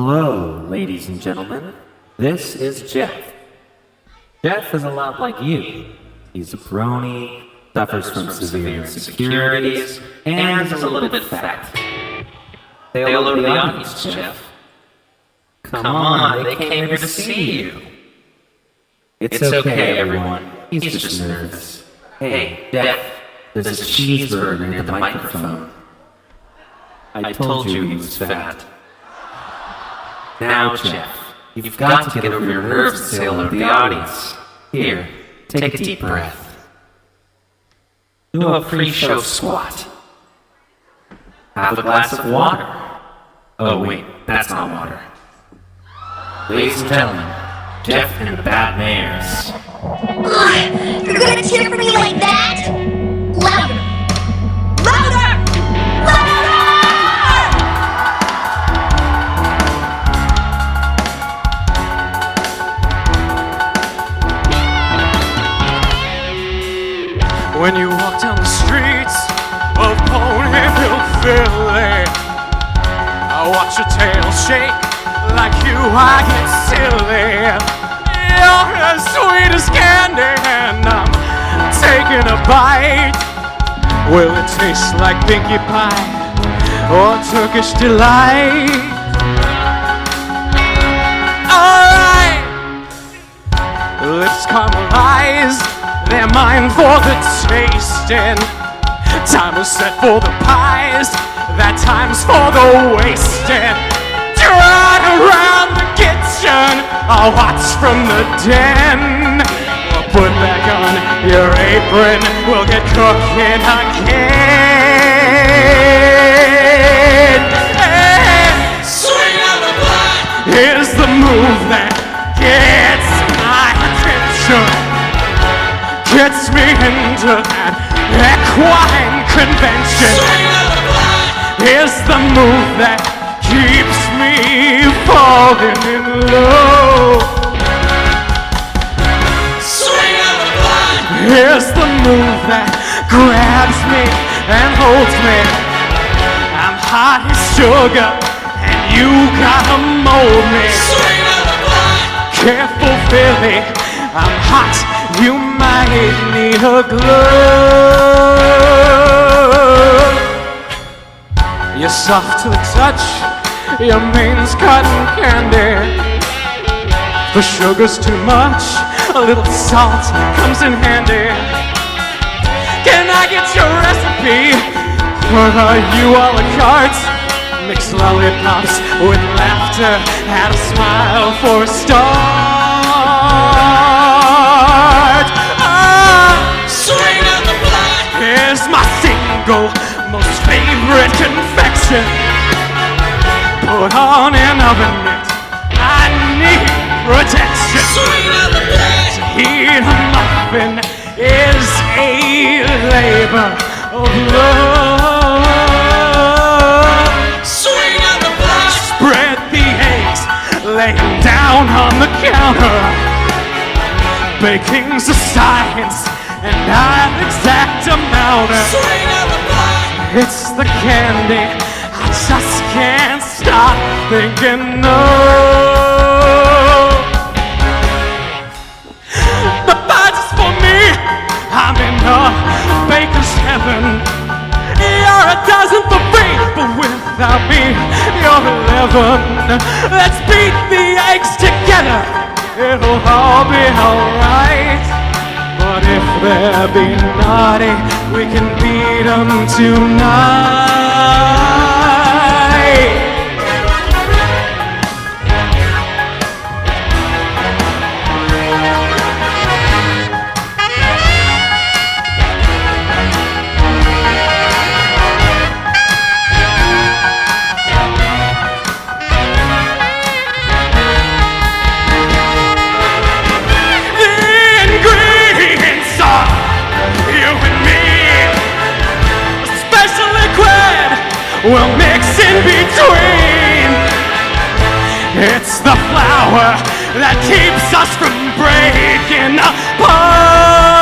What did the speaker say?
Hello, ladies and gentlemen. This is Jeff. Jeff is a lot like you. He's a brony, suffers from severe insecurities, and is a little bit fat. Say hello to the audience, Jeff. Come on, they came here to see you. It's okay, everyone. He's just nervous. Hey, Jeff, there's a cheeseburger near the microphone. I told you he was fat. Now, Jeff, you've got to get over your nerves and say hello to the audience. Here, take a deep breath. Do a pre-show squat. Have a glass of water. Oh wait, that's not water. Ladies and gentlemen, Jeff and the Bad Mayors. Ugh, you're gonna cheer for me like that? Louder! Louder! Louder! When you walk down the streets of Ponyville, Philly, I watch your tail shake like you, I get silly. You're as sweet as candy and I'm taking a bite. Will it taste like Pinkie Pie or Turkish Delight? Alright, lips caramelize, they're mine for the tasting. Time is set for the pies, that time's for the wasting. Run around the kitchen, I'll watch from the den. Put back on your apron, we'll get cooking again. And swing out the blood. Here's the move that gets my attention, gets me into that equine convention. Swing out the blood. Here's the move that keeps me falling in love. Swing out the blood. Here's the move that grabs me and holds me. I'm hot as sugar and you gotta mold me. Swing out the blood. Careful, Philly, I'm hot, you might need a glove. You're soft to the touch, your main's cotton candy. The sugar's too much, a little salt comes in handy. Can I get your recipe for you a la carte? Mix lollipops with laughter, add a smile for a start. Swing out the blood. Here's my single most favorite confection. Put on an oven mitt, I need protection. Swing out the blood. To heat a muffin is a labor of love. Swing out the blood. Spread the eggs, lay them down on the counter. Baking's a science, and I'm exact amount of. Swing out the blood. It's the candy, I just can't stop thinking no. The bite is for me, I'm in a baker's heaven. You're a dozen for free, but without me, you're 11. Let's beat the eggs together, it'll all be alright. But if they're being naughty, we can beat them tonight. We'll mix in between. It's the flour that keeps us from breaking apart.